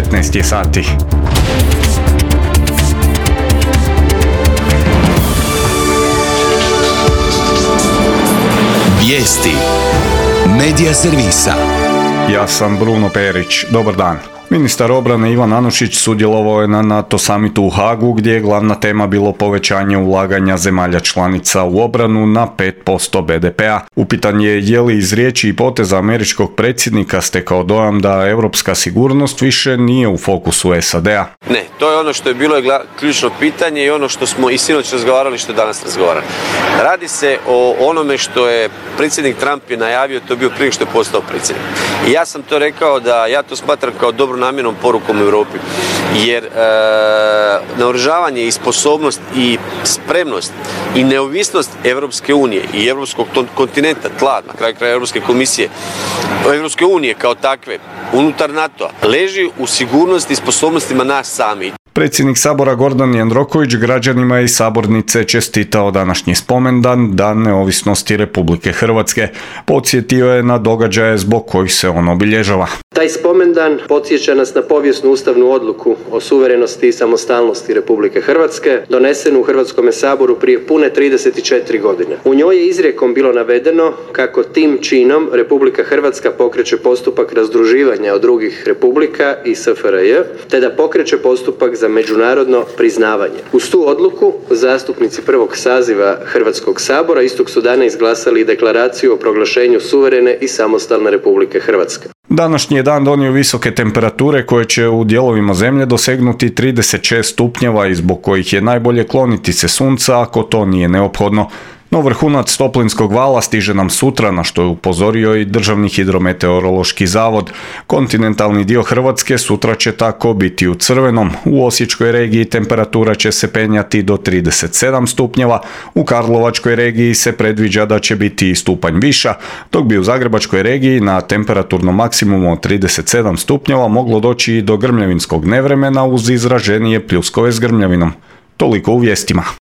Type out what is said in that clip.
19 je sati. Vijesti Medija servisa. Ja sam Bruno Perić. Dobar dan. Ministar obrane Ivan Anušić sudjelovao je na NATO samitu u Hagu gdje je glavna tema bilo povećanje ulaganja zemalja članica u obranu na 5% BDP-a. Upitan je li iz riječi i poteza američkog predsjednika stekao dojam da europska sigurnost više nije u fokusu SAD-a. Ne, to je ono što je bilo ključno pitanje i ono što smo i sinoć razgovarali, što danas razgovaramo. Radi se o onome što je predsjednik Trump je najavio, to je bio prije što je postao predsjednik. I ja sam to rekao da ja to smatram kao dobro namjernom porukom u Europi, jer naoružavanje i sposobnost i spremnost i neovisnost Europske unije i europskog kontinenta, tla, na kraju kraja Europske komisije, Europske unije kao takve, unutar NATO-a, leži u sigurnosti i sposobnostima nas sami. Predsjednik Sabora Gordan Jandroković građanima iz sabornice čestitao današnji spomendan, Dan neovisnosti Republike Hrvatske. Podsjetio je na događaje zbog kojih se on obilježava. Taj spomendan podsjeća nas na povijesnu ustavnu odluku o suverenosti i samostalnosti Republike Hrvatske, donesenu u Hrvatskome saboru prije pune 34 godine. U njoj je izrijekom bilo navedeno kako tim činom Republika Hrvatska pokreće postupak razdruživanja od drugih republika i SFRJ, te da pokreće postupak za međunarodno priznavanje. Uz tu odluku zastupnici prvog saziva Hrvatskog sabora istog su dana izglasali deklaraciju o proglašenju suverene i samostalne Republike Hrvatske. Današnji je dan donio visoke temperature koje će u dijelovima zemlje dosegnuti 36 stupnjeva i zbog kojih je najbolje kloniti se sunca ako to nije neophodno. No vrhunac toplinskog vala stiže nam sutra, na što je upozorio i Državni hidrometeorološki zavod. Kontinentalni dio Hrvatske sutra će tako biti u crvenom. U Osječkoj regiji temperatura će se penjati do 37 stupnjeva, u Karlovačkoj regiji se predviđa da će biti i stupanj viša, dok bi u Zagrebačkoj regiji na temperaturnom maksimumu od 37 stupnjeva moglo doći i do grmljavinskog nevremena uz izraženije pljuskove s grmljavinom. Toliko u vijestima.